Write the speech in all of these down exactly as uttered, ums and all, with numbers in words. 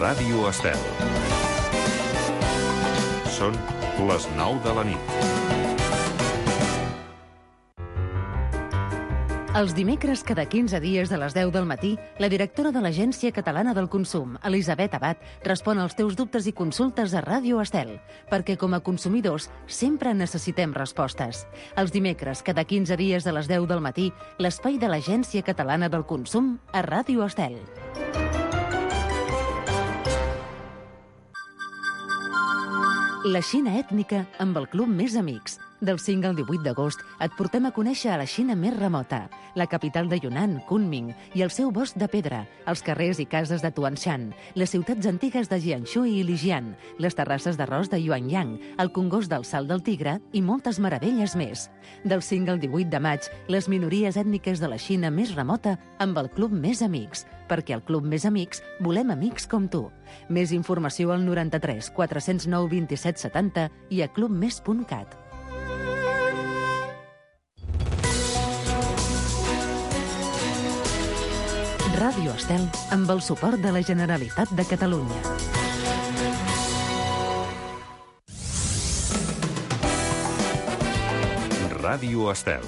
Ràdio Estel. Són les nou de la nit. Els dimecres, cada quinze dies de les deu del matí, la directora de l'Agència Catalana del Consum, Elisabet Abad, respon als teus dubtes i consultes a Ràdio Estel, perquè com a consumidors sempre necessitem respostes. Els dimecres, cada quinze dies de les deu del matí, l'espai de l'Agència Catalana del Consum a Ràdio Estel. La Xina ètnica amb el Club Més Amics. Del cinc al divuit d'agost et portem a conèixer a la Xina més remota, la capital de Yunnan, Kunming, i el seu bosc de pedra, els carrers i cases de Tuanshan, les ciutats antigues de Jiangsu i Lijian, les terrasses d'arròs de Yuanyang, el congost del Salt del Tigre i moltes meravelles més. Del cinc al divuit de maig, les minories ètniques de la Xina més remota amb el Club Més Amics, perquè al Club Més Amics volem amics com tu. Més informació al noranta-tres quatre-cents nou vint-i-set setanta i a clubmes punt cat. Ràdio Estel amb el suport de la Generalitat de Catalunya. Ràdio Estel.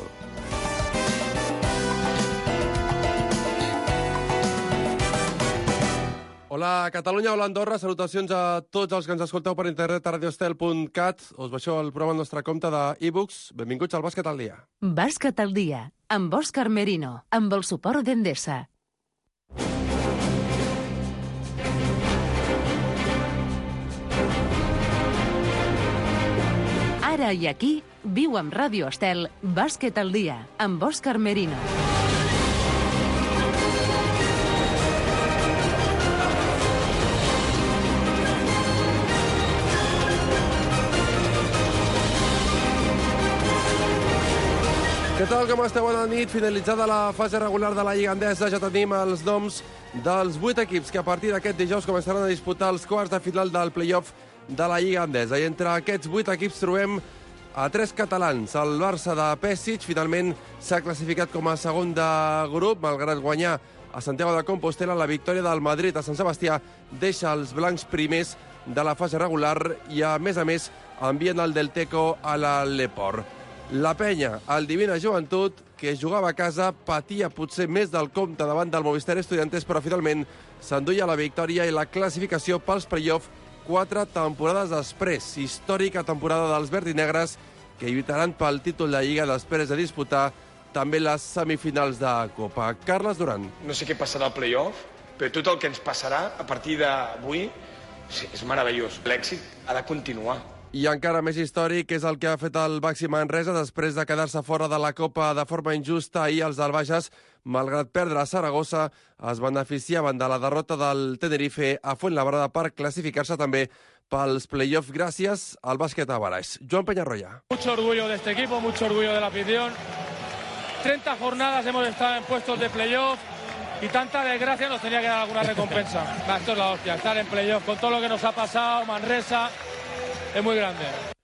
Hola Catalunya, hola Andorra, salutacions a tots els que ens escolteu per internet a radioestel punt cat. Us baixeu el programa al nostre compte d'e-books. Benvinguts al Bàsquet al dia. Bàsquet al dia, amb Òscar Merino, amb el suport d'Endesa. Ara i aquí, viu amb Ràdio Estel, Bàsquet al dia, amb Òscar Merino. Què tal, com esteu? Bona nit. Finalitzada la fase regular de la Lliga Endesa, ja tenim els noms dels vuit equips que a partir d'aquest dijous començaran a disputar els quarts de final del play-off de la Lliga Endesa. I entre aquests vuit equips trobem a tres catalans. El Barça de Pesic finalment s'ha classificat com a segon de grup, malgrat guanyar a Santiago de Compostela. La victòria del Madrid a Sant Sebastià deixa els blancs primers de la fase regular i, a més a més, envien el del Teco a la Leport. La Penya, el Divina Joventut, que jugava a casa, patia potser més del compte davant del Movistar Estudiantes, però finalment s'enduia la victòria i la classificació pels play-off quatre temporades després. Històrica temporada dels verdinegres, que lluitaran pel títol de Lliga després de disputar també les semifinals de Copa. Carles Duran. No sé què passarà al play-off, però tot el que ens passarà a partir d'avui sí, és meravellós. L'èxit ha de continuar. I encara més històric és el que ha fet el Baxi Manresa després de quedar-se fora de la Copa de forma injusta. Ahir els del Bages, malgrat perdre a Saragossa, es beneficiaven de la derrota del Tenerife a Fuenlabrada per classificar-se també pels play-off gràcies al bàsquet a Baraix. Joan Peñarroya. Mucho orgullo de este equipo, mucho orgullo de la afición. treinta jornadas hemos estado en puestos de play-off y tanta desgracia nos tenía que dar alguna recompensa. Va, esto es la hostia, estar en play-off con todo lo que nos ha pasado, Manresa, és molt gran.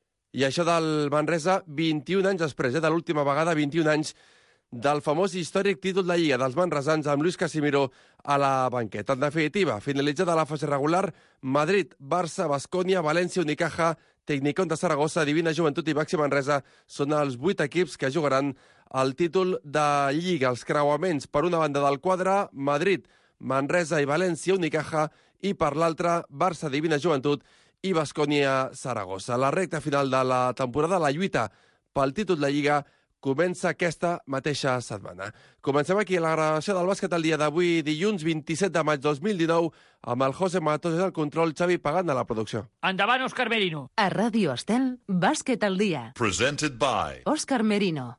I això del Manresa, vint-i-un anys després, eh, de l'última vegada, vint-i-un anys del famós històric títol de Lliga dels manresans amb Luis Casimiro a la banqueta. En definitiva, finalitzada la fase regular, Madrid, Barça, Baskonia, València, Unicaja, Tecnicón de Saragossa, Divina Joventut i Baxi Manresa són els vuit equips que jugaran el títol de Lliga. Els creuaments, per una banda del quadre, Madrid, Manresa i València, Unicaja, i per l'altra, Barça, Divina Joventut i Baskonia-Saragossa. La recta final de la temporada, la lluita pel títol de Lliga, comença aquesta mateixa setmana. Comencem aquí la gravació del bàsquet al dia d'avui, dilluns vint-i-set de maig dos mil dinou, amb el José Matos en el control, Xavi Pagant a la producció. Endavant, Òscar Merino. A Ràdio Estel, Bàsquet al dia. Presented by Òscar Merino.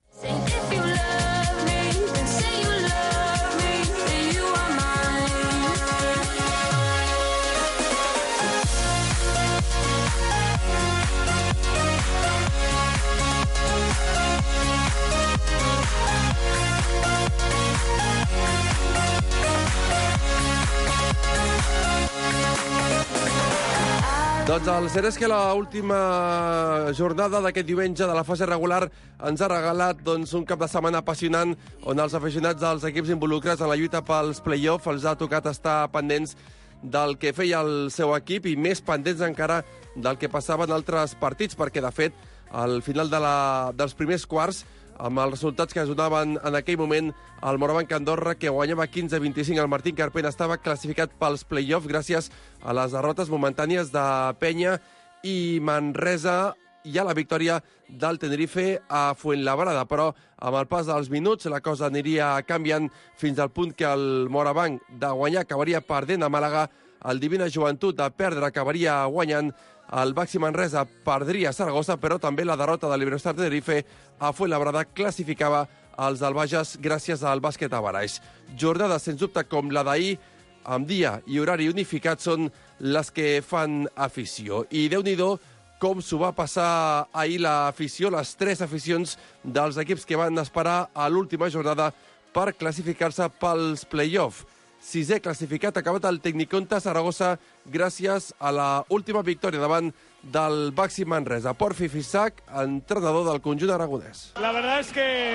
Doncs el cert és que l'última jornada d'aquest diumenge de la fase regular ens ha regalat doncs, un cap de setmana apassionant on els aficionats dels equips involucrats en la lluita pels play-off els ha tocat estar pendents del que feia el seu equip i més pendents encara del que passava en altres partits, perquè, de fet, al final de la, dels primers quarts, amb els resultats que es donaven en aquell moment, el Morabanc Andorra, que guanyava quinze a vint-i-cinc, el Martín Carpena estava classificat pels play-offs gràcies a les derrotes momentànies de Penya i Manresa i a la victòria del Tenerife a Fuenlabrada. Però amb el pas dels minuts la cosa aniria canviant fins al punt que el Morabanc de guanyar acabaria perdent a Màlaga, el Divina Joventut de perdre acabaria guanyant, el Baxi Manresa perdria a Saragossa, però també la derrota de l'Iberostar Tenerife a Fuenlabrada classificava els del Bages gràcies al bàsquet a Baraix. Jornades, sens dubte, com la d'ahir, amb dia i horari unificat, són les que fan afició. I Déu-n'hi-do com s'ho va passar ahir l'afició, les tres aficions dels equips que van esperar a l'última jornada per classificar-se pels play-off. Sisè classificat, acabat el Tecniconta Saragossa gràcies a la última victòria davant del Baxi Manresa. Porfi Fisac, entrenador del conjunt aragonès. La verdad es que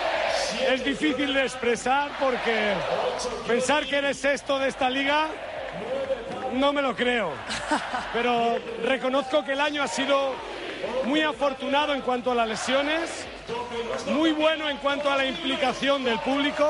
es difícil de expresar porque pensar que eres sexto de esta liga no me lo creo. Pero reconozco que el año ha sido muy afortunado en cuanto a las lesiones, muy bueno en cuanto a la implicación del público.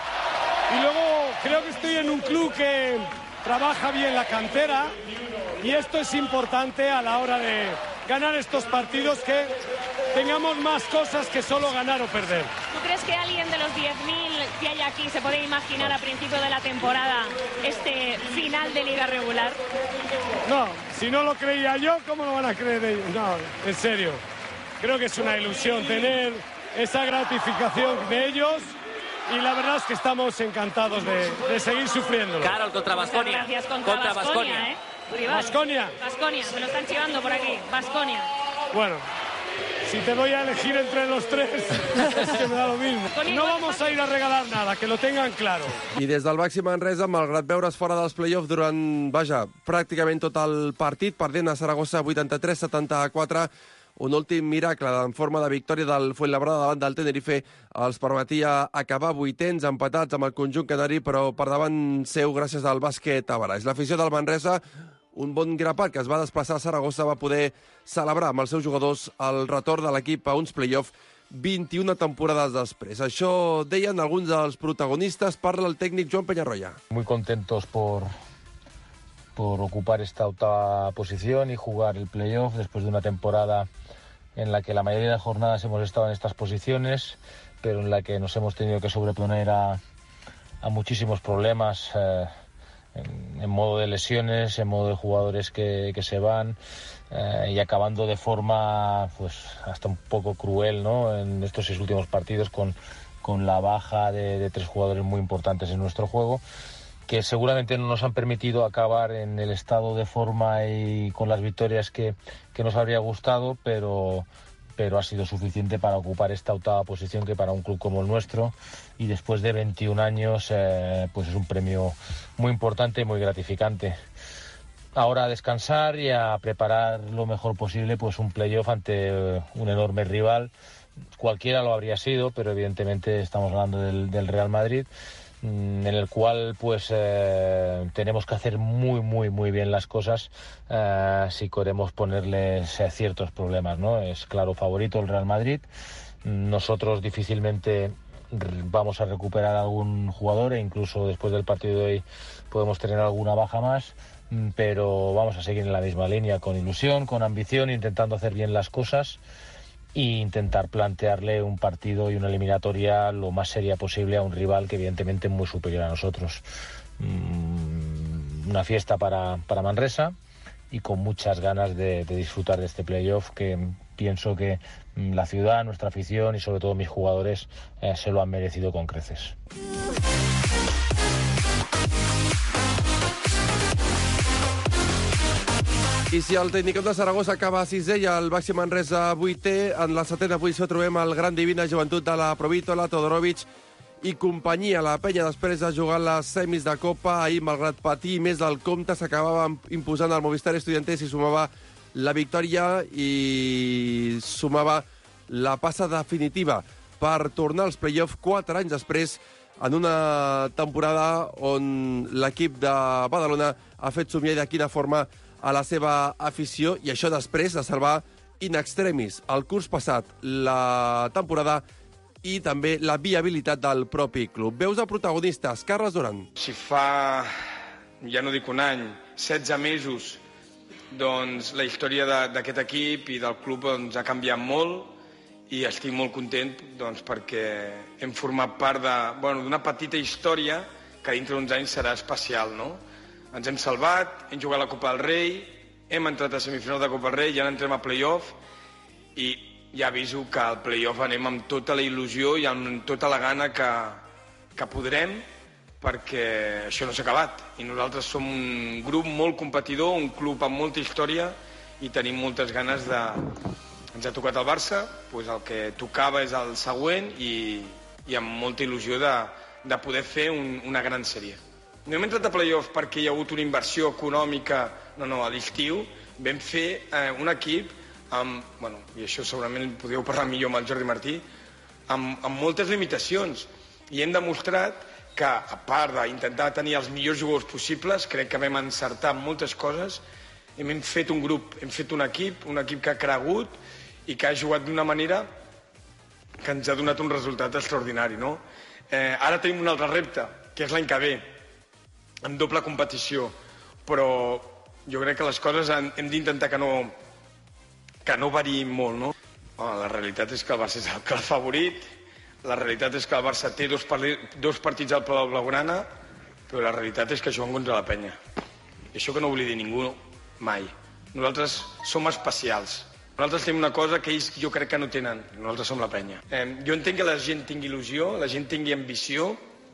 Y luego creo que estoy en un club que trabaja bien la cantera y esto es importante a la hora de ganar estos partidos, que tengamos más cosas que solo ganar o perder. ¿Tú crees que alguien de los diez mil que hay aquí se puede imaginar a principio de la temporada este final de liga regular? No, si no lo creía yo, ¿cómo lo van a creer ellos? No, en serio. Creo que es una ilusión tener esa gratificación de ellos. Y la verdad es que estamos encantados de, de seguir sufriéndolo. Carol contra Baskonia. Gracias contra Baskonia, ¿eh? Baskonia. Baskonia, me lo están chivando por aquí. Baskonia. Bueno, si te doy a elegir entre los tres, es que me da lo mismo. No vamos a ir a regalar nada, que lo tengan claro. I des del Baxi Manresa, malgrat veure's fora dels play-offs durant, vaja, pràcticament tot el partit, perdent a Saragossa vuitanta-tres a setanta-quatre, un últim miracle en forma de victòria del Fuenlabrada davant del Tenerife els permetia acabar vuitens empatats amb el conjunt canari, però per davant seu gràcies al bàsquet a Baraix. L'afició del Manresa, un bon grapat que es va desplaçar a Saragossa, va poder celebrar amb els seus jugadors el retorn de l'equip a uns play-off vint-i-una temporades després. Això deien alguns dels protagonistes. Parla el tècnic Joan Peñarroya. Muy contentos por... por ocupar esta octava posición y jugar el playoff después de una temporada en la que la mayoría de jornadas hemos estado en estas posiciones, pero en la que nos hemos tenido que sobreponer a, a muchísimos problemas eh, en, en modo de lesiones, en modo de jugadores que, que se van eh, y acabando de forma pues hasta un poco cruel, ¿no?, en estos seis últimos partidos con, con la baja de, de tres jugadores muy importantes en nuestro juego, que seguramente no nos han permitido acabar en el estado de forma y con las victorias que, que nos habría gustado, pero, pero ha sido suficiente para ocupar esta octava posición, que para un club como el nuestro, y después de veintiún años, eh, pues es un premio muy importante y muy gratificante. Ahora a descansar y a preparar lo mejor posible pues un playoff ante un enorme rival. Cualquiera lo habría sido, pero evidentemente estamos hablando del, del Real Madrid, en el cual pues eh, tenemos que hacer muy muy muy bien las cosas eh, si queremos ponerles eh, ciertos problemas, ¿no? Es claro favorito el Real Madrid. Nosotros difícilmente vamos a recuperar algún jugador e incluso después del partido de hoy podemos tener alguna baja más, pero vamos a seguir en la misma línea, con ilusión, con ambición, intentando hacer bien las cosas e intentar plantearle un partido y una eliminatoria lo más seria posible a un rival que evidentemente es muy superior a nosotros. Una fiesta para, para Manresa y con muchas ganas de, de disfrutar de este playoff, que pienso que la ciudad, nuestra afición y sobre todo mis jugadores eh, se lo han merecido con creces. I si el Tecnicot de Saragossa acaba a sisè i el Baxi Manresa vuitè, en la setena posició trobem el Gran Divina Joventut de la Provítola, Todorovic i companyia. La penya, després de jugar les semis de Copa, ahir, malgrat patir més del compte, s'acabava imposant el Movistar Estudiantes i sumava la victòria i sumava la passa definitiva per tornar als play-off quatre anys després, en una temporada on l'equip de Badalona ha fet somiar de quina forma a la seva afició, i això després de salvar in extremis el curs passat, la temporada i també la viabilitat del propi club. Veus de protagonistes, Carles Duran. Si fa, ja no dic un any, setze mesos, doncs la història d'aquest equip i del club doncs, ha canviat molt, i estic molt content doncs, perquè hem format part d'una bueno, petita història que dintre d'uns anys serà especial. No? Ens hem salvat, hem jugat la Copa del Rei, hem entrat a semifinal de Copa del Rei, ja entrem a play-off, i ja aviso que al play-off anem amb tota la il·lusió i amb tota la gana que, que podrem, perquè això no s'ha acabat. I nosaltres som un grup molt competidor, un club amb molta història, i tenim moltes ganes de... Ens ha tocat el Barça, doncs el que tocava és el següent, i, i amb molta il·lusió de, de poder fer un, una gran sèrie. No hem entrat a play-off perquè hi ha hagut una inversió econòmica, no, no, a l'estiu vam fer eh, un equip amb, bueno, i això segurament podríeu parlar millor amb el Jordi Martí, amb, amb moltes limitacions, i hem demostrat que, a part d'intentar tenir els millors jugadors possibles, crec que vam encertar moltes coses, i hem fet un grup, hem fet un equip, un equip que ha cregut i que ha jugat d'una manera que ens ha donat un resultat extraordinari. No? Eh, ara tenim un altre repte, que és l'any que ve, en doble competició, però jo crec que les coses hem, hem d'intentar que no, que no variïn molt. No? Oh, la realitat és que el Barça és el clar favorit, la realitat és que el Barça té dos, dos partits al Palau Blaugrana, però la realitat és que juguen contra la Penya. I això que no oblidi ningú mai. Nosaltres som especials. Nosaltres tenim una cosa que ells jo crec que no tenen. Nosaltres som la Penya. Eh, jo entenc que la gent tingui il·lusió, la gent tingui ambició.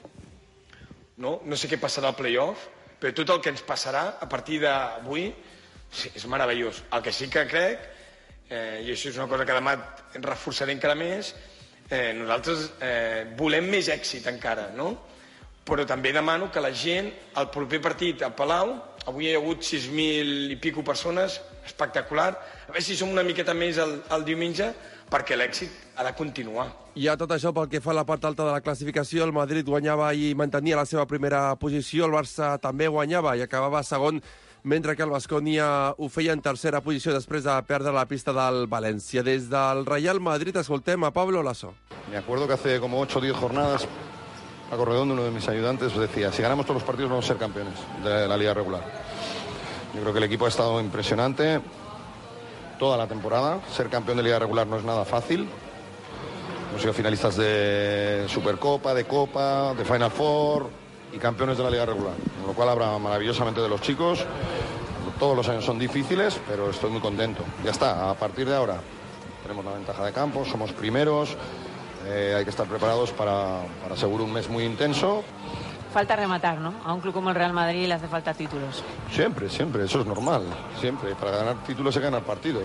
No, no sé què passarà al play-off, però tot el que ens passarà a partir d'avui sí, és meravellós. El que sí que crec, eh, i això és una cosa que demà reforçaré encara més, eh, nosaltres eh, volem més èxit encara, no? Però també demano que la gent, al proper partit al Palau, avui hi ha hagut sis mil i pico persones, espectacular, a veure si som una miqueta més el, el diumenge, perquè l'èxit ha de continuar. I a tot això, pel que fa a la part alta de la classificació, el Madrid guanyava i mantenia la seva primera posició, el Barça també guanyava i acabava segon, mentre que el Baskonia ho feia en tercera posició després de perdre la pista del València. Des del Real Madrid escoltem a Pablo Lasso. Me acuerdo que hace como ocho o diez jornadas Paco Redondo, uno de mis ayudantes, decía, si ganamos todos los partidos vamos a ser campeones de la liga regular. Yo creo que el equipo ha estado impresionante toda la temporada. Ser campeón de liga regular no es nada fácil. Hemos sido finalistas de Supercopa, de Copa, de Final Four y campeones de la liga regular. Con lo cual habla maravillosamente de los chicos. Todos los años son difíciles, pero estoy muy contento. Ya está, a partir de ahora tenemos la ventaja de campo, somos primeros. Eh, hay que estar preparados para, para seguro un mes muy intenso. Falta rematar, ¿no? A un club como el Real Madrid le hace falta títulos. Siempre, siempre, eso es normal. Siempre, para ganar títulos hay que ganar partidos.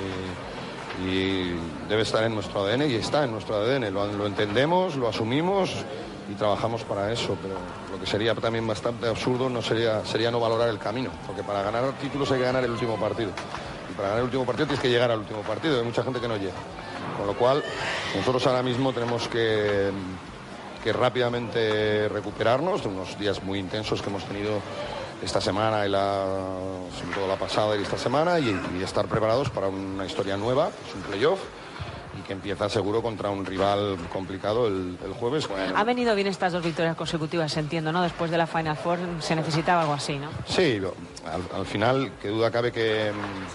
Y, y debe estar en nuestro A D N y está en nuestro A D N. Lo, lo entendemos, lo asumimos y trabajamos para eso. Pero lo que sería también bastante absurdo no sería, sería no valorar el camino. Porque para ganar títulos hay que ganar el último partido. Y para ganar el último partido tienes que llegar al último partido. Hay mucha gente que no llega. Con lo cual, nosotros ahora mismo tenemos que, que rápidamente recuperarnos de unos días muy intensos que hemos tenido esta semana y la, sobre todo la pasada y esta semana, y, y estar preparados para una historia nueva, es un playoff, y que empieza seguro contra un rival complicado el, el jueves. Bueno, ha venido bien estas dos victorias consecutivas, entiendo, ¿no? Después de la Final Four se necesitaba algo así, ¿no? Sí, al, al final, qué duda cabe que...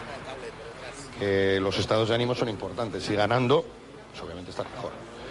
que los estados de ánimo son importantes y ganando, pues obviamente está mejor.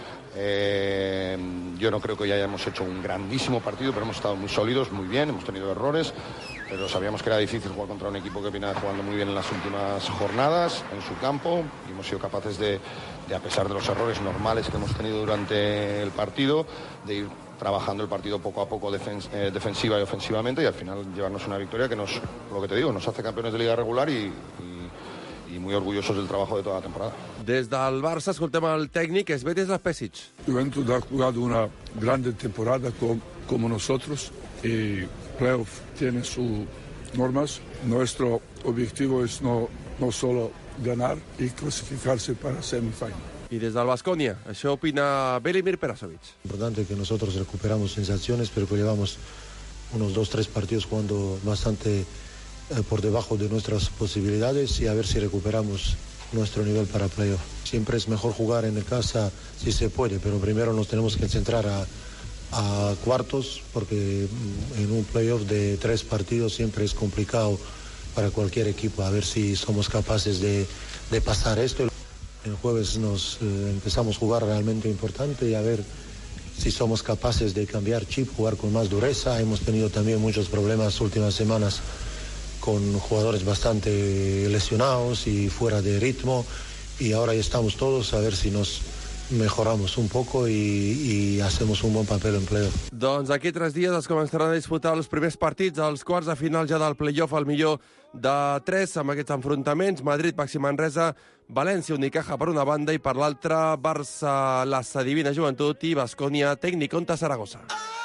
Eh, yo no creo que ya hayamos hecho un grandísimo partido, pero hemos estado muy sólidos, muy bien, hemos tenido errores, pero sabíamos que era difícil jugar contra un equipo que viene jugando muy bien en las últimas jornadas en su campo, y hemos sido capaces de, de, a pesar de los errores normales que hemos tenido durante el partido, de ir trabajando el partido poco a poco defens eh, defensiva y ofensivamente, y al final llevarnos una victoria que nos, lo que te digo, nos hace campeones de liga regular y, y y muy orgullosos del trabajo de toda la temporada. Des del Barça escoltem el tècnic Svetozar Lapesic. Juventus ha jugado una grande temporada com, como nosotros y playoff tiene sus normas. Nuestro objetivo es no, no solo ganar y clasificarse para semifinal. I des del Baskonia, això opina Velimir Perasovic. Importante que nosotros recuperamos sensaciones, pero que llevamos unos dos, tres partidos jugando bastante eh, por debajo de nuestras posibilidades y a ver si recuperamos nuestro nivel para playoff. Siempre es mejor jugar en casa si se puede, pero primero nos tenemos que centrar a, a cuartos, porque en un playoff de tres partidos siempre es complicado para cualquier equipo. A ver si somos capaces de, de pasar esto. El jueves nos eh, empezamos a jugar realmente importante y a ver si somos capaces de cambiar chip, jugar con más dureza. Hemos tenido también muchos problemas últimas semanas con jugadores bastante lesionados y fuera de ritmo, y ahora ya estamos todos a ver si nos mejoramos un poco y, y hacemos un bon paper en playoff. Doncs aquí tres dies es començaran a disputar els primers partits, els quarts de final ja del playoff, al millor de tres, amb aquests enfrontaments: Madrid, Baxi Manresa, València, Unicaja per una banda, i per l'altra Barça, la Divina Joventut, i Baskonia, Tècnic Contra Saragossa.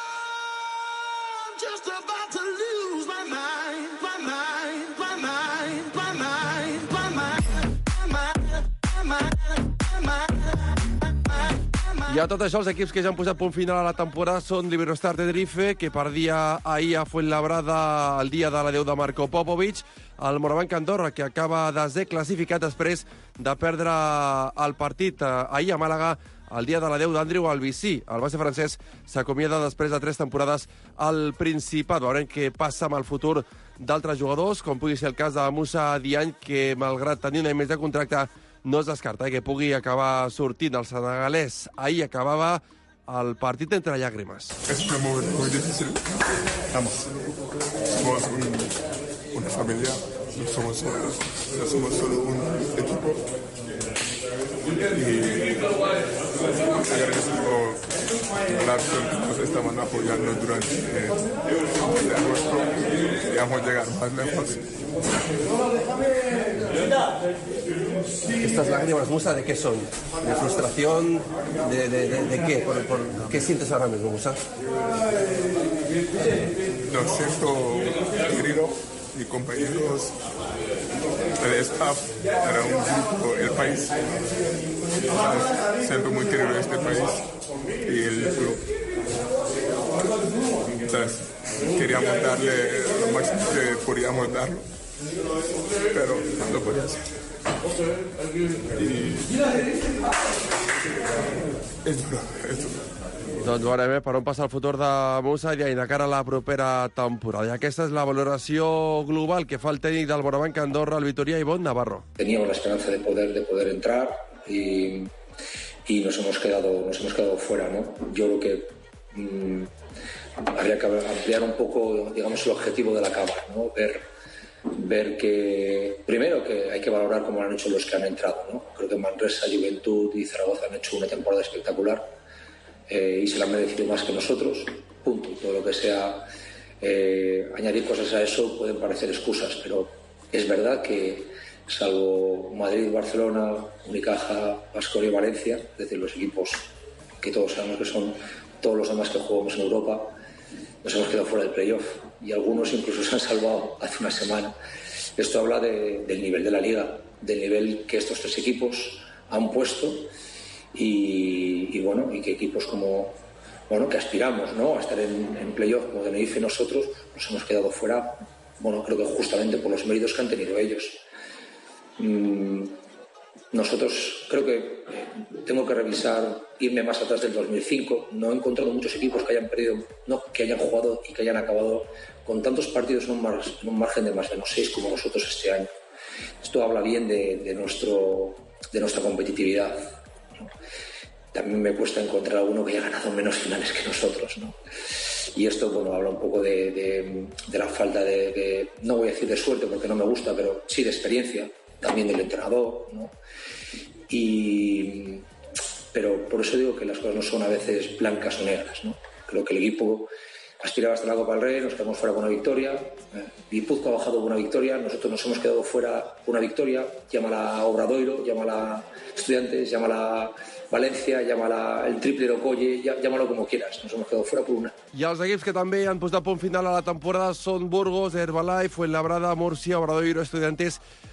I a tot això, els equips que ja han posat punt final a la temporada són l'Iberostar Tenerife, que perdia ahir a Fuenlabrada el dia de la deu de Marco Popovic, el Morabanc Andorra, que acaba desè classificat després de perdre el partit ahir a Màlaga el dia de la deu d'Andreu Albicí. El base francès s'acomiada després de tres temporades al Principat. Veurem què passa amb el futur d'altres jugadors, com pugui ser el cas de Moussa Diagne, que malgrat tenir un any més de contracte no es descarta eh, que pugui acabar sortint. El senegalès ahir acabava el partit entre llàgrimes. Es un momento muy difícil. Vamos, somos un, una familia, no somos, no somos solo un equipo. Y agradezco a la acción que nos estaban apoyando durante eh, el agosto. Queríamos llegar más lejos. Estas lágrimas, Musa, ¿de qué son? ¿De frustración? ¿De, de, de, de qué? ¿Por, por, ¿Qué sientes ahora mismo, Musa? Lo siento, querido y compañeros, el staff, para un grupo, el país. Siento muy querido este país y el club. Entonces, queríamos darle lo máximo que podíamos darlo, pero no lo podía hacer. I... és duro, és duro. Doncs veurem eh, per on passa el futur de Moussa i de cara a la propera temporada. I aquesta és la valoració global que fa el tècnic del Morabanc Andorra, el Vitoria, Ivonne Navarro. Teníamos la esperanza de poder, de poder entrar y, y nos hemos quedado, nos hemos quedado fuera, ¿no? Yo creo que mmm, habría que ampliar un poco, digamos, el objetivo de la cava, ¿no? Ver ver que, primero, que hay que valorar cómo lo han hecho los que han entrado, ¿no? Creo que Manresa, Juventud y Zaragoza han hecho una temporada espectacular eh, y se la han merecido más que nosotros, punto. Todo lo que sea eh, añadir cosas a eso pueden parecer excusas, pero es verdad que salvo Madrid, Barcelona, Unicaja, Baskonia y Valencia, es decir, los equipos que todos sabemos que son todos los demás que jugamos en Europa, nos hemos quedado fuera del playoff y algunos incluso se han salvado hace una semana. Esto habla de, del nivel de la liga, del nivel que estos tres equipos han puesto y, y bueno, y que equipos como, bueno, que aspiramos, ¿no?, a estar en, en playoff, como Tenerife, nosotros nos hemos quedado fuera, bueno, creo que justamente por los méritos que han tenido ellos. Mm, Nosotros, creo que eh, tengo que revisar, irme más atrás del dos mil cinco. No he encontrado muchos equipos que hayan perdido, no, que hayan jugado y que hayan acabado con tantos partidos en un, mar, en un margen de más de menos seis como nosotros este año. Esto habla bien de, de, nuestro, de nuestra competitividad, ¿no? También me cuesta encontrar alguno que haya ganado menos finales que nosotros, ¿no? Y esto, bueno, habla un poco de, de, de la falta de, de, no voy a decir de suerte porque no me gusta, pero sí de experiencia, también del entrenador, ¿no? Y, pero por eso digo que las cosas no son a veces blancas o negras, ¿no? Creo que el equipo aspiraba hasta la Copa del Rey, nos quedamos fuera con una victoria, eh, Guipúzcoa ha bajado con una victoria, nosotros nos hemos quedado fuera con una victoria, llámala Obradoiro, llámala Estudiantes, llámala València, llámala el triple d'Okoye, llámalo como quieras, nos hemos quedado fuera por una. I els equips que també han posat punt final a la temporada són Burgos, Herbalife, Fuenlabrada, Múrcia, Obradoiro, Estudiantes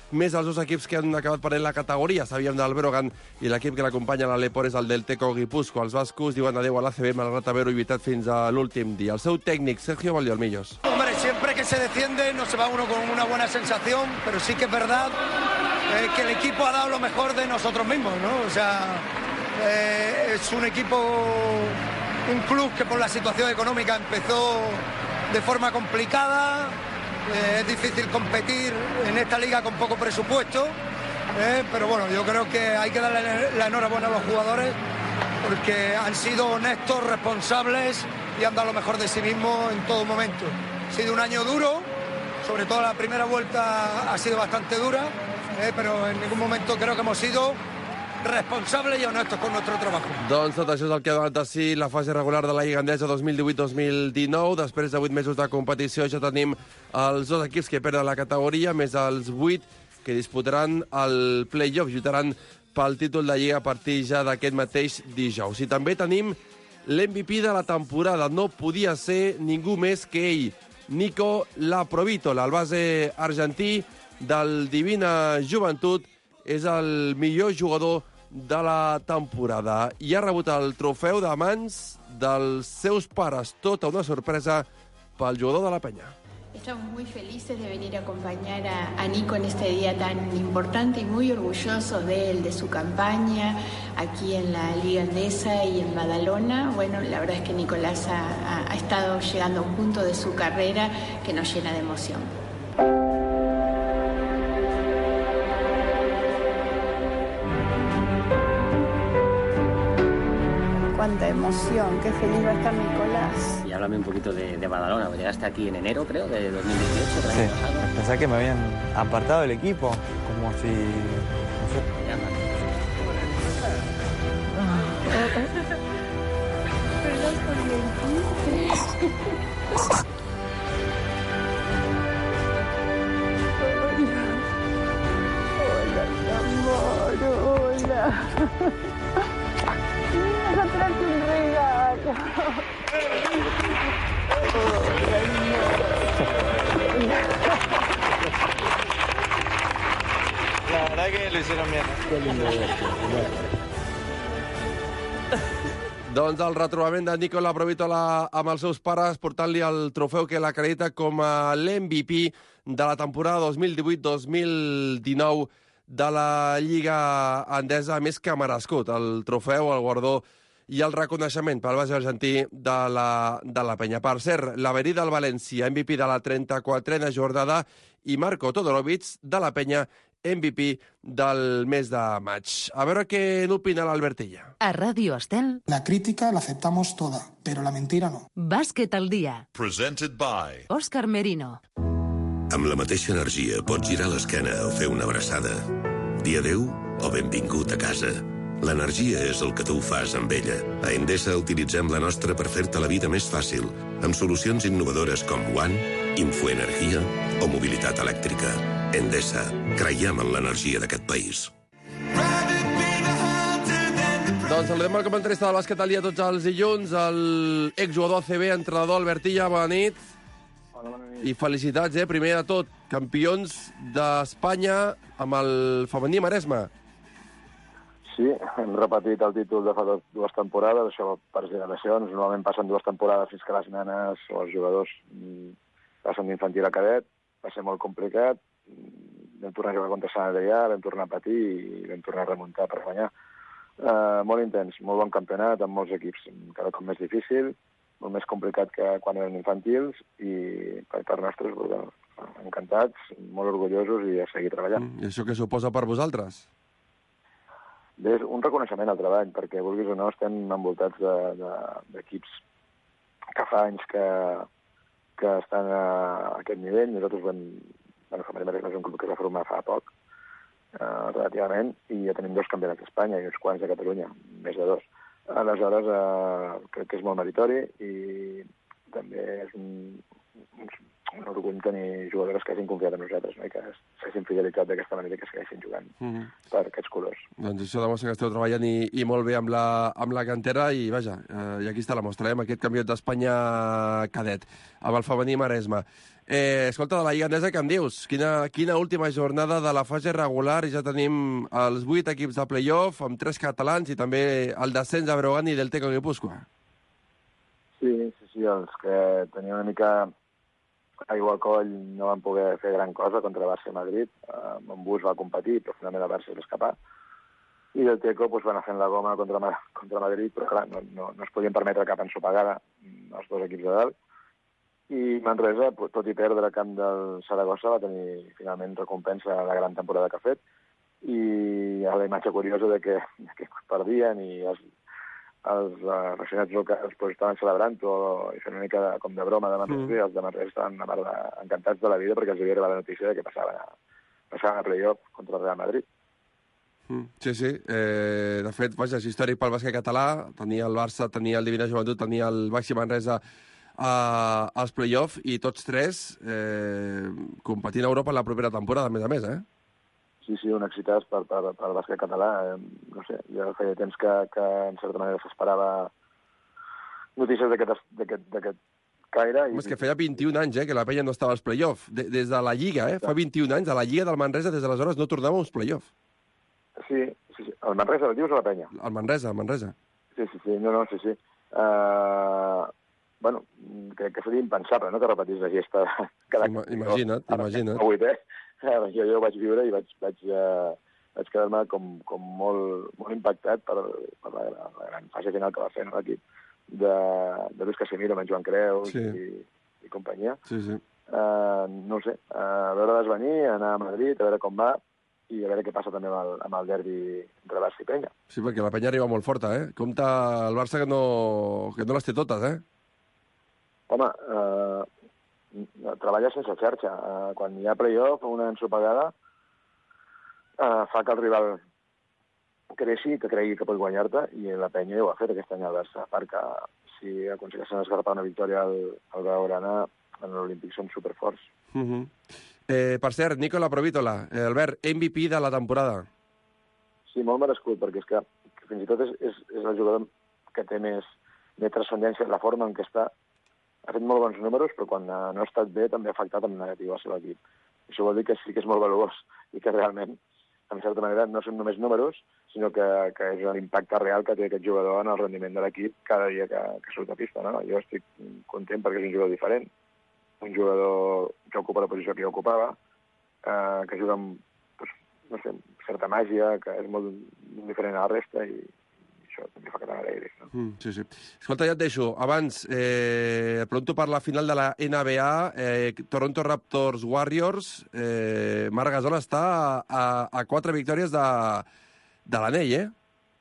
més els dos equips que han acabat perdent la categoria. Sabíem del Brogan i l'equip que l'acompanya a l'Alepor és el del Teco Guipúscoa. Els bascos diuen adeu a l'A C B, malgrat haver-ho evitat fins a l'últim dia. El seu tècnic, Sergio Valdiolmillos. Hombre, siempre que se desciende no se va uno con una buena sensación, pero sí que es verdad eh, que el equipo ha dado lo mejor de nosotros mismos, ¿no? O sea, eh, es un equipo, un club que por la situación económica empezó de forma complicada. Eh, es difícil competir en esta liga con poco presupuesto, eh, pero bueno, yo creo que hay que darle la enhorabuena a los jugadores porque han sido honestos, responsables y han dado lo mejor de sí mismos en todo momento. Ha sido un año duro, sobre todo la primera vuelta ha sido bastante dura, eh, pero en ningún momento creo que hemos sido responsables i honestos con nuestro trabajo. Doncs tot això és el que ha donat de si la fase regular de la Lliga Endesa dos mil divuit dos mil dinou. Després de vuit mesos de competició ja tenim els dos equips que perden la categoria, més els vuit que disputaran el play-off, lluitaran pel títol de Lliga a partir ja d'aquest mateix dijous. I també tenim l'M V P de la temporada. No podia ser ningú més que ell, Nico Laprovitola, el base argentí del Divina Joventut, és el millor jugador de la temporada i ha rebut el trofeu de mans dels seus pares. Tota una sorpresa pel jugador de la Peña. Estamos muy felices de venir a acompañar a, a Nico en este día tan importante y muy orgullosos de él, de su campaña aquí en la Liga Endesa y en Badalona. Bueno, la verdad es que Nicolás ha, ha estado llegando a un punto de su carrera que nos llena de emoción. Cuánta emoción, qué feliz va a estar Nicolás. Y háblame un poquito de, de Badalona, llegaste aquí en enero, creo, de dos mil dieciocho. Sí, pensé que me habían apartado del equipo, como si... No sé. Perdón por mentirte. Hola, hola, mi amor, hola. Vas a traerte un regalo. La verdad que lo hicieron bien. Qué lindo. Doncs el retrobament de Nico Laprovitola amb els seus pares, portant-li el trofeu que l'acredita com a l'M V P de la temporada dos mil divuit dos mil dinou de la Lliga Endesa, més que merescut. El trofeu, el guardó i el reconeixement pel base argentí de la, de la Penya. Per cert, l'Averí del València, M V P de la trenta-quatrena jornada, i Marco Todorovic de la Penya, M V P del mes de maig. A veure què n'opina l'Albertilla. A Ràdio Estel. La crítica la aceptamos toda, pero la mentira no. Bàsquet al dia. Presented by Òscar Merino. Amb la mateixa energia pots girar l'esquena o fer una abraçada. Dir adéu o benvingut a casa. L'energia és el que tu fas amb ella. A Endesa utilitzem la nostra per fer-te la vida més fàcil, amb solucions innovadores com One, Infoenergia o mobilitat elèctrica. Endesa. Creiem en l'energia d'aquest país. Doncs saludem el comentarista del bàsquet al dia tots els dilluns, el exjugador A C B, entrenador Albertilla. Bona nit. Bona nit. I felicitats, eh? Primer de tot, campions d'Espanya amb el femení Maresme. Sí, hem repetit el títol de fa dues temporades, això per generacions. Normalment passen dues temporades fins que les nenes o els jugadors passen d'infantil a cadet. Va ser molt complicat. Vam tornar a jugar contra Sant Adrià, vam tornar a patir i vam tornar a remuntar per guanyar. Uh, molt intens, molt bon campionat, amb molts equips. Cada cop més difícil, molt més complicat que quan eren infantils, i per part nostres, bueno, encantats, molt orgullosos i a seguir treballant. Mm, I això què suposa per vosaltres? Bé, és un reconeixement al treball, perquè vulguis o no estem envoltats d'equips de, de, que fa anys que, que estan a aquest nivell. Nosaltres vam... Bueno, Femení Maresme és un club que es va formar fa poc, eh, relativament, i ja tenim dos campionats d'Espanya i uns quants de Catalunya, més de dos. Aleshores, eh, crec que és molt meritori i també és un, un, un orgull tenir jugadores que hagin confiat en nosaltres, no? I que s'hagin fidelitzat d'aquesta manera i que segueixin jugant mm -hmm. per aquests colors. Doncs això demostra que esteu treballant i, i molt bé amb la, amb la cantera i, vaja, eh, i aquí està la mostra, eh, amb aquest campionat d'Espanya cadet, amb el femení Maresme. Eh, escolta, de la Lliga Endesa, què em dius? Quina, quina última jornada de la fase regular i ja tenim els vuit equips de play-off amb tres catalans i també el descens de Breogán i del Teco Guipúscoa. Sí, sí, sí, els que tenien una mica aigua al coll no van poder fer gran cosa contra Barça i Madrid. Uh, Montbus va competir, però finalment el Barça va escapar. I el Teco pues, va anar fent la goma contra, contra Madrid, però clar, no, no, no es podien permetre cap ensopegada els dos equips de dalt. I Manresa, pues, tot i perdre el camp del Saragossa, va tenir finalment recompensa a la gran temporada que ha fet. I a la imatge curiosa de que, que perdien i els, els uh, reaccionats locals pues, estaven celebrant-ho i fent una mica de, com de broma de Manresa, mm. i els de Manresa estaven a part de, encantats de la vida perquè els havia arribat la notícia de que passaven a, passaven a play-off contra el Real Madrid. Mm. Sí, sí. Eh, de fet, vaja, és històric pel bàsquet català. Tenia el Barça, tenia el Divina Joventut, tenia el Baxi Manresa a, als play-off i tots tres eh, competint a Europa en la propera temporada, a més a més, eh? Sí, sí, un excitàs per, per, per el bàsquet català. Eh, no sé, ja feia temps que, que en certa manera s'esperava notícies d'aquest caire. I... És que feia vint-i-un anys eh, que la penya no estava als play-off. De, des de la Lliga, eh? Fa vint-i-un anys, a la Lliga del Manresa, des d'aleshores no tornava uns play-off. Sí, sí, sí. El Manresa, el dius o la penya? El Manresa, el Manresa. Sí, sí, sí, no, no, sí, sí. Uh, bueno, crec que seria impensable, no?, que repetís la gesta cada... Ima, imagina't, no, imagina't. Avui, eh? Jo, jo ho vaig viure i vaig, vaig, uh, vaig quedar-me com, com molt, molt impactat per, per la, la gran fase final que va fer, no?, l'equip de, de Luis Casimiro amb en Joan Creus sí. i, i companyia. Sí, sí. Uh, no sé, uh, a veure desvenir, anar a Madrid, a veure com va, i a veure què passa també amb el, amb el derbi entre Barça i Penya. Sí, perquè la Penya arriba molt forta, eh? Compte el Barça que no, que no les té totes, eh? Home, eh, treballa sense xarxa. Eh, quan hi ha play-off, una ensopegada, eh, fa que el rival creixi, que cregui que pot guanyar-te, i la Penya ja ho ha fet aquest any al Barça, perquè si aconsegueixen esgarrapar una victòria al, al Blaugrana, en l'Olímpic són superforts. Uh -huh. Eh, per cert, Nicola Provítola, eh, Albert, M V P de la temporada. Sí, molt merescut, perquè és que, que fins i tot és, és, és el jugador que té més, més transcendència en la forma en què està. Ha fet molt bons números, però quan no ha estat bé també ha afectat en negatiu al seu equip. Això vol dir que sí que és molt valuós i que realment, en certa manera, no són només números, sinó que, que és l'impacte real que té aquest jugador en el rendiment de l'equip cada dia que, que surt a pista. No? Jo estic content perquè és un jugador diferent, un jugador que ocupa la posició que jo ocupava, eh, que juga amb, doncs, no sé, certa màgia, que és molt diferent a la resta, i això també fa que t'agraïs, no? Mm, sí, sí. Escolta, ja et deixo. Abans, eh, et pregunto per la final de la N B A, eh, Toronto Raptors Warriors. Eh, Marc Gasol està a, a, a quatre victòries de, de l'anell, eh?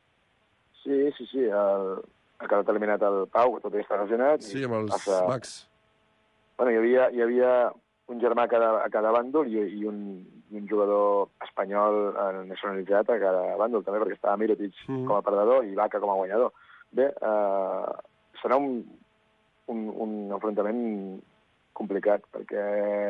Sí, sí, sí. El, ha quedat eliminat el Pau, que tot i està lesionat. Sí, amb els passa... Bucks. Bueno, hi havia, hi havia un germà a cada, a cada bàndol i, i un, un jugador espanyol eh, nacionalitzat a cada bàndol, també, perquè estava Mirotic mm. com a perdedor i Ibaka com a guanyador. Bé, eh, serà un, un, un enfrontament complicat, perquè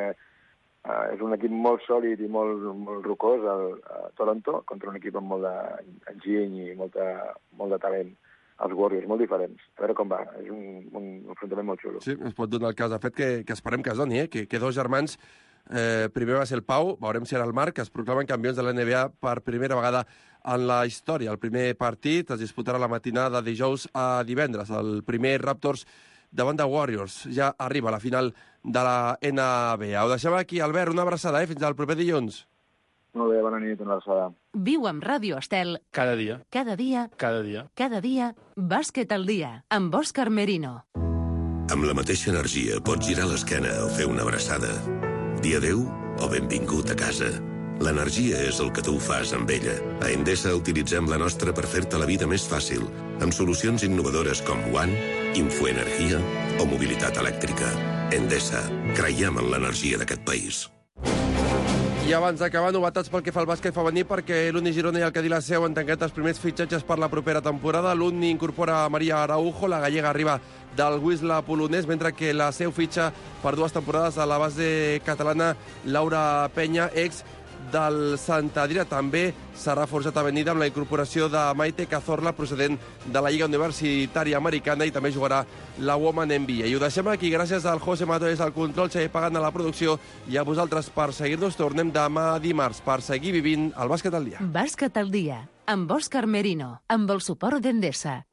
eh, és un equip molt sòlid i molt, molt rocós, el, el Toronto, contra un equip amb molt d'enginy i molta, molt de talent. Els Warriors, molt diferents. A veure com va. És un, un enfrontament molt xulo. Sí, es pot donar el cas. De fet, que, que esperem que es doni, eh? Que, que dos germans, eh, primer va ser el Pau, veurem si era el Marc, que es proclamen campions de la N B A per primera vegada en la història. El primer partit es disputarà la matinada de dijous a divendres. El primer Raptors davant de Warriors. Ja arriba a la final de la N B A. Ho deixem aquí, Albert. Una abraçada, eh? Fins al proper dilluns. Molt bé, bona nit, una abraçada. Viu amb Ràdio Estel. Cada dia. Cada dia. Cada dia. Cada dia. Bàsquet al dia. Amb Òscar Merino. Amb la mateixa energia pots girar l'esquena o fer una abraçada. Dir adéu o benvingut a casa. L'energia és el que tu fas amb ella. A Endesa utilitzem la nostra per fer-te la vida més fàcil, amb solucions innovadores com One, Infoenergia o mobilitat elèctrica. Endesa. Creiem en l'energia d'aquest país. I abans d'acabar, novetats pel que fa al bàsquet femení, perquè l'Uni Girona i el Cadí la Seu han tancat els primers fitxatges per la propera temporada. L'Uni incorpora Maria Araujo, la gallega arriba del Wisla polonès, mentre que la Seu fitxa per dues temporades a la base catalana Laura Peña, ex del Sant Adrià. També s'ha reforçat Avenida amb la incorporació de Maite Cazorla, procedent de la Lliga Universitària Americana, i també jugarà la Women N B A. I ho deixem aquí, gràcies al José Matores al control, Xavier Pagant a la producció, i a vosaltres per seguir-nos. Tornem demà dimarts per seguir vivint el bàsquet al dia. Bàsquet al dia, amb Òscar Merino, amb el suport d'Endesa.